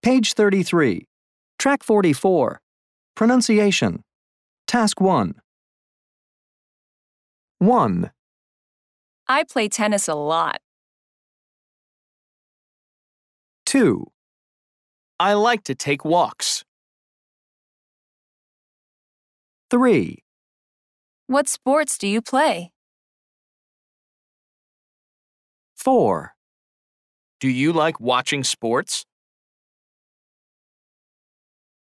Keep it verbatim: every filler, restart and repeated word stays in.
Page thirty-three. Track forty-four. Pronunciation. Task one. one. I play tennis a lot. two. I like to take walks. three. What sports do you play? four. Do you like watching sports?